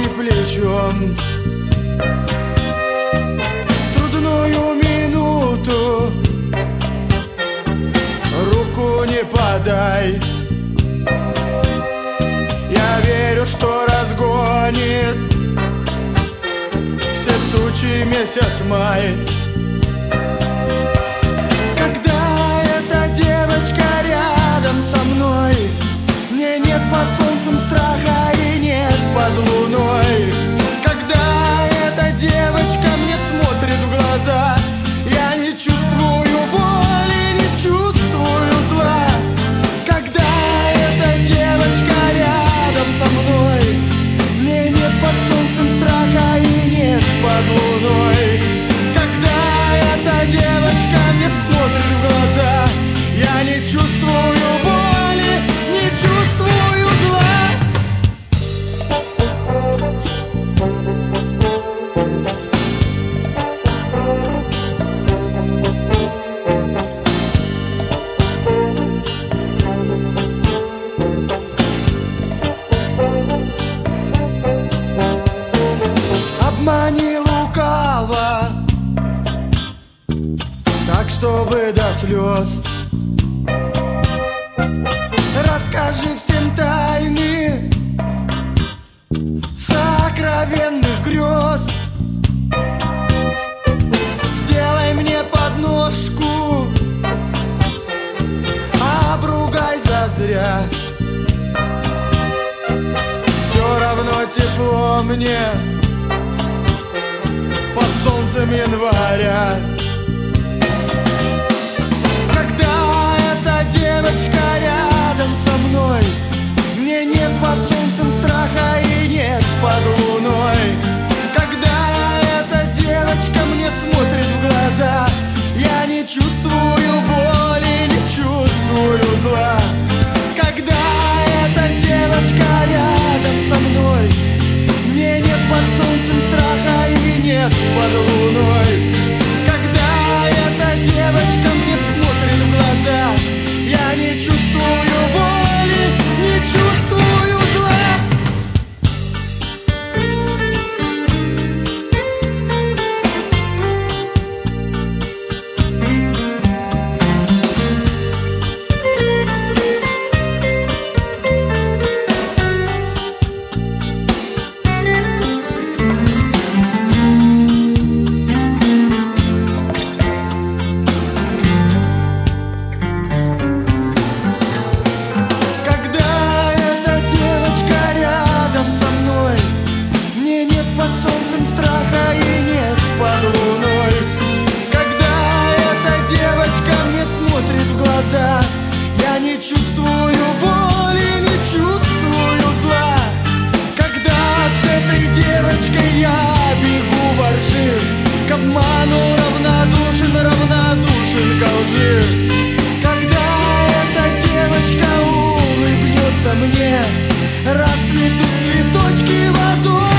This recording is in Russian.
плечом. Трудную минуту руку не подай. Я верю, что разгонит все тучи месяц май. Когда эта девочка рядом со мной, мне нет под солнцем страха и нет под луной. Когда эта девочка мне смотрит в глаза, я не чувствую боли, не чувствую зла. Когда эта девочка рядом со мной, мне нет под солнцем страха и нет под луной. Когда эта девочка мне смотрит в глаза, я не чувствую боли, не чувствую зла. Обмани лукаво, так чтобы до слез. Расскажи всем тайны сокровенных грез. Сделай мне подножку, обругай зазря. Все равно тепло мне под солнцем января. Когда эта девочка рядом со мной, мне нет под солнцем страха и нет под луной. Когда эта девочка мне смотрит в глаза, я не чувствую боли, не чувствую зла. Когда эта девочка рядом со мной, мне нет под солнцем страха и нет под луной. Когда эта девочка мне смотрит в глаза, я не чувствую боли, не чувствую зла. Я не чувствую боли, не чувствую зла. Когда с этой девочкой я бегу во ржи, к обману равнодушен, равнодушен ко лжи. Когда эта девочка улыбнется мне, расцветут цветочки вазон.